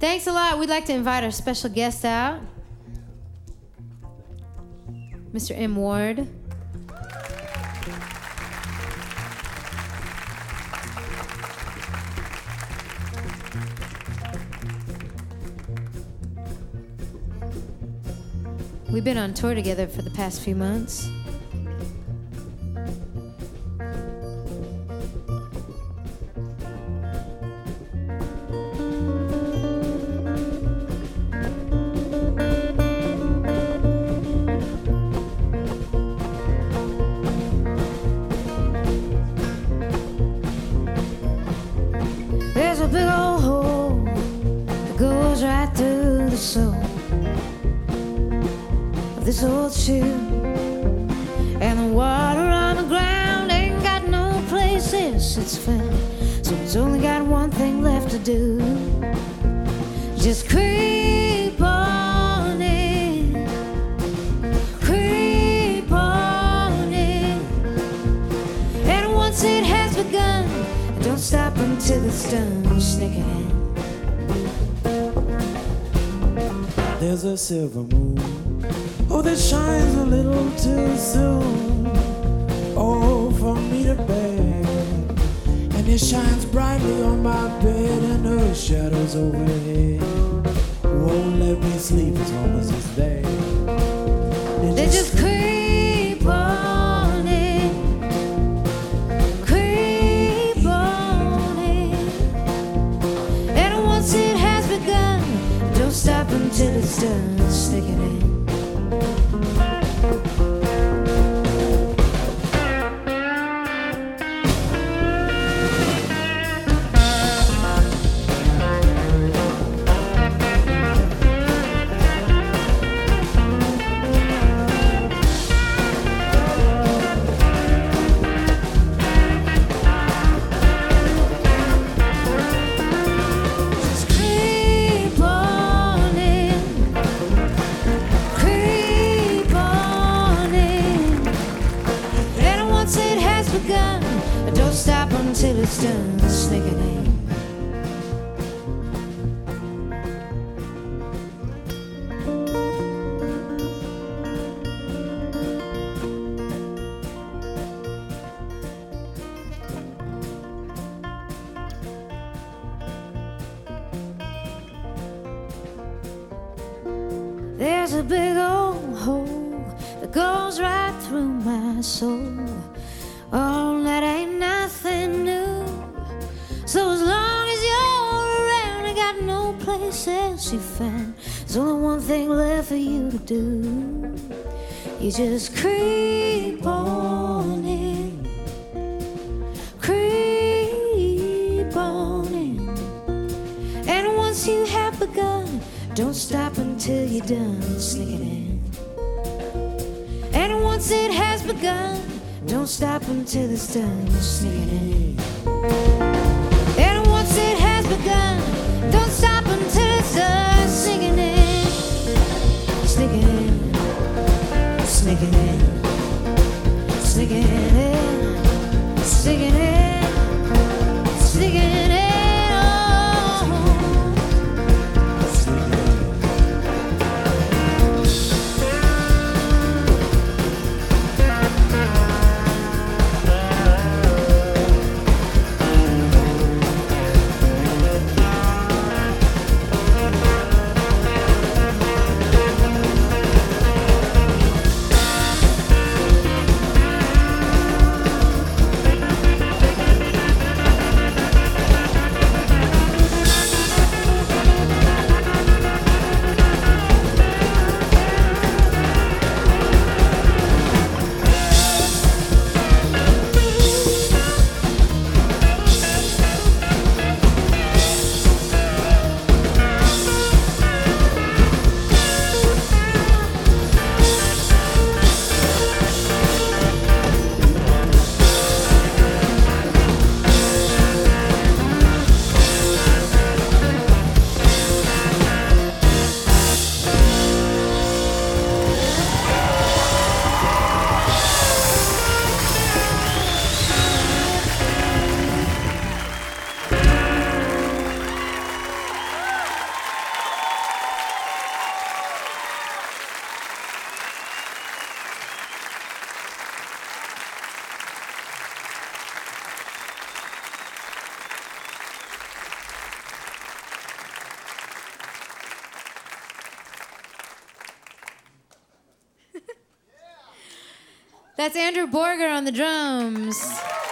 Thanks a lot. We'd like to invite our special guest out, Mr. M. Ward. We've been on tour together for the past few months. There's a big old hole that goes right through the soul of this old shoe, and the water on the ground ain't got no place else it's found. So it's only got one thing left to do. Just creep on in, creep on in, and once it has begun, don't stop until it's done. Sneak it in. There's a silver moon, oh, that shines a little too soon, oh, for me to bear. And it shines brightly on my bed, and the shadows overhead won't let me sleep as long as it's there. They just creep on in, creep on in, and once it has begun, don't stop until it's done. Stick it in. Till it's done, sneak it in. There's a big old hole that goes right through my soul. Oh, that ain't nothing new. So as long as you're around, I got no place else you found. There's only one thing left for you to do. You just creep on in, creep on in, and once you have begun, don't stop until you're done. Sneak it in. And once it has begun, don't stop until it's done. Sneak it in. And once it has begun, don't stop until it's done. Sneaking in, sneaking in, sneaking in, sneaking in, sneaking in, sneaking in. That's Andrew Borger on the drums.